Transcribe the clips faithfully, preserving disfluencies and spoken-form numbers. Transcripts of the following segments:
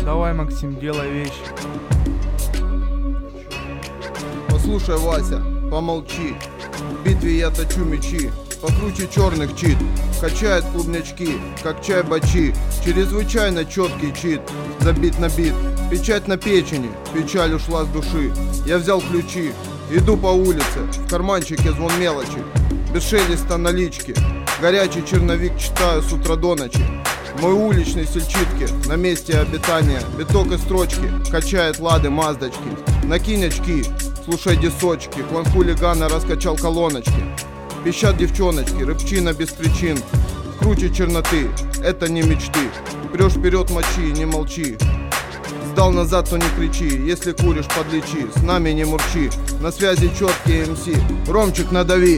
Давай, Максим, делай вещи. Послушай, Вася, помолчи. В битве я точу мечи, покруче черных чит. Качает клубнячки, как чай бачи. Чрезвычайно четкий чит, забит на бит. Печать на печени, печаль ушла с души. Я взял ключи, иду по улице, в карманчике звон мелочи. Без шелеста налички, горячий черновик читаю с утра до ночи. Мой уличный сельчитки, на месте обитания. Биток и строчки, качает лады маздочки. Накинь очки, слушай десочки. Клан хулигана раскачал колоночки. Пищат девчоночки, рыбчина без причин. Круче черноты, это не мечты. Прешь вперед, мочи, не молчи. Сдал назад, то не кричи. Если куришь, подлечи, с нами не мурчи. На связи четкие эм си. Ромчик, надави.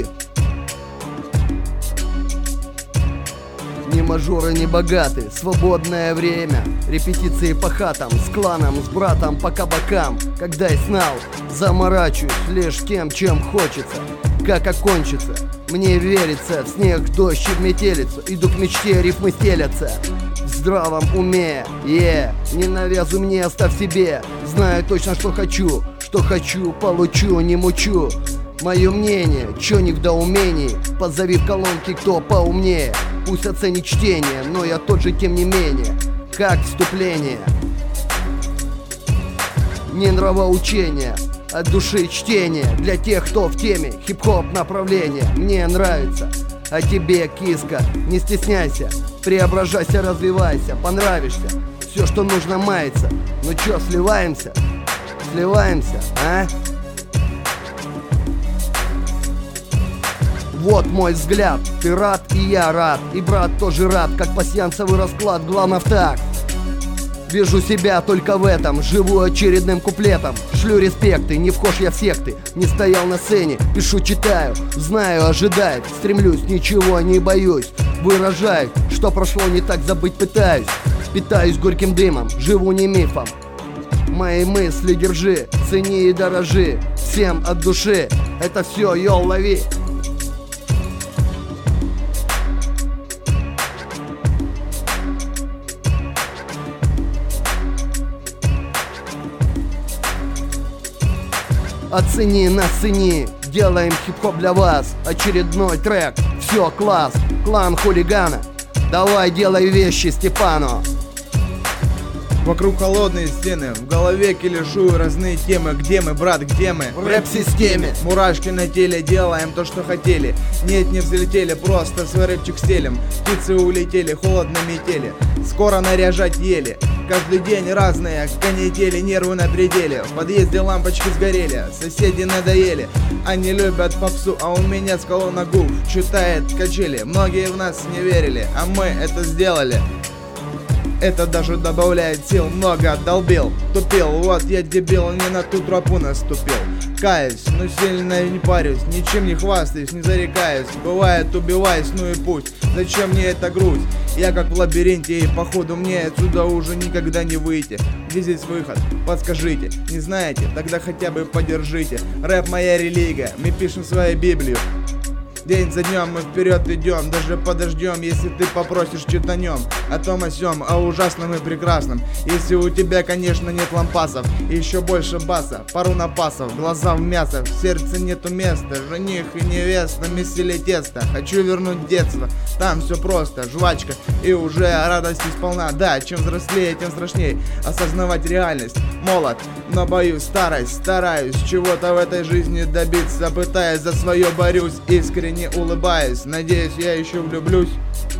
Ни мажоры, ни богаты, свободное время. Репетиции по хатам, с кланом, с братом по кабакам. Когда и знал, заморачиваюсь лишь тем, чем хочется. Как окончится, мне верится. В снег, дождь и в метелицу. Иду к мечте, рифмы стелятся. В здравом уме, е, yeah. Не навязывай мне, оставь себе. Знаю точно, что хочу. Что хочу, получу, не мучу. Мое мнение, чё не в доумении. Позови в колонки, кто поумнее. Пусть оценит чтение, но я тот же тем не менее. Как вступление. Не нравоучение, от души чтение. Для тех, кто в теме, хип-хоп направление. Мне нравится, а тебе, киска, не стесняйся. Преображайся, развивайся, понравишься. Все, что нужно, мается. Ну чё, сливаемся? Сливаемся, а? Вот мой взгляд, ты рад и я рад. И брат тоже рад, как пасьянцевый расклад, главное в так. Вижу себя только в этом, живу очередным куплетом. Шлю респекты, не вхож я в секты. Не стоял на сцене, пишу, читаю. Знаю, ожидает, стремлюсь, ничего не боюсь. Выражаю, что прошло не так, забыть пытаюсь. Питаюсь горьким дымом, живу не мифом. Мои мысли держи, цени и дорожи. Всем от души, это все, йоу, лови. Оцени, нацени, делаем хип-хоп для вас. Очередной трек, все, класс, клан хулигана. Давай, делай вещи, Степану. Вокруг холодные стены, в голове килишую разные темы. Где мы, брат, где мы? В рэп-системе. Мурашки на теле, делаем то, что хотели. Нет, не взлетели, просто свой рэпчик стелем. Птицы улетели, холодно метели. Скоро наряжать еле. Каждый день разные канители, нервы на пределе. В подъезде лампочки сгорели, соседи надоели. Они любят попсу, а у меня с колонок губ читает качели. Многие в нас не верили, а мы это сделали. Это даже добавляет сил, много отдолбил, тупил, вот я дебил, не на ту тропу наступил. Каюсь, но сильно не парюсь, ничем не хвастаюсь, не зарекаюсь. Бывает убиваюсь, ну и пусть, зачем мне эта грусть? Я как в лабиринте, и походу мне отсюда уже никогда не выйти. Где здесь выход? Подскажите. Не знаете? Тогда хотя бы поддержите. Рэп моя религия, мы пишем свою Библию. День за днем мы вперед идем, даже подождем, если ты попросишь, читанем о том о сём, о ужасном и прекрасном. Если у тебя, конечно, нет лампасов, и еще больше баса, пару напасов, глаза в мясо, в сердце нету места, жених и невеста, месили тесто. Хочу вернуть детство, там все просто, жвачка и уже радость сполна. Да, чем взрослее, тем страшнее осознавать реальность. Молод, но боюсь старость, стараюсь чего-то в этой жизни добиться, пытаясь за свое борюсь, искренне не улыбаюсь, надеюсь, я еще влюблюсь.